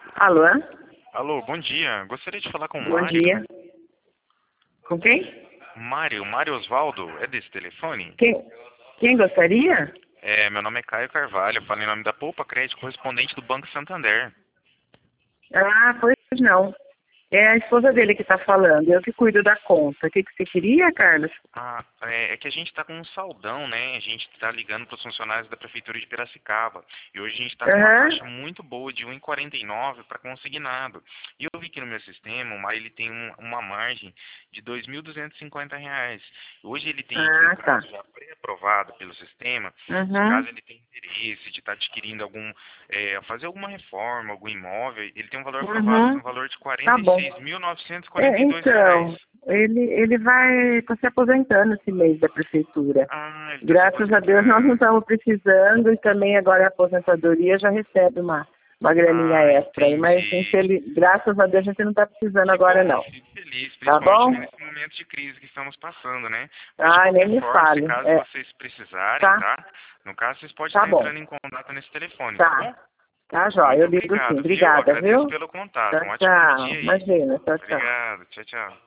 Alô? Alô, bom dia. Gostaria de falar com o Bom Mário. dia. Com quem? Mário Osvaldo, é desse telefone? Quem gostaria? Meu nome é Caio Carvalho, eu falo em nome da Poupa Crédito, correspondente do Banco Santander. Ah, pois não. É a esposa dele que está falando. Eu que cuido da conta. O que você queria, Carlos? É que a gente está com um saldão, né? A gente está ligando para os funcionários da Prefeitura de Piracicaba. E hoje a gente está com uma Aham. taxa muito boa de 1,49 para consignado. E eu vi que no meu sistema, o Mário ele tem uma margem de R$ 2.250. Hoje ele tem aqui um Ah, tá. prazo já pré-aprovado pelo sistema, que Uhum. caso ele tenha interesse de estar adquirindo fazer alguma reforma, algum imóvel, ele tem um valor aprovado no Uhum. valor de Tá R$ bom. 46.942. Então, ele vai estar se aposentando esse mês da prefeitura. Ah, ele está se Graças a Deus nós não aposentando. estamos precisando e também agora a aposentadoria já recebe uma graninha Ah, extra aí, mas entendi. graças a Deus a gente não está precisando Que agora bom, não. fico feliz, Tá principalmente bom? nesse momento de crise que estamos passando, né? Mas de Ai, nem qualquer me forma, se fale. caso É, vocês precisarem, tá, tá? No caso, vocês podem tá estar bom. entrando em contato nesse telefone, tá bom? Tá. Tá, jóia. Muito Eu ligo sim. obrigado, viu? Obrigada, Agradeço viu? pelo contato. Tchau, Um ótimo tchau. dia aí. Imagina. Tchau, tchau. Obrigado. Tchau, tchau.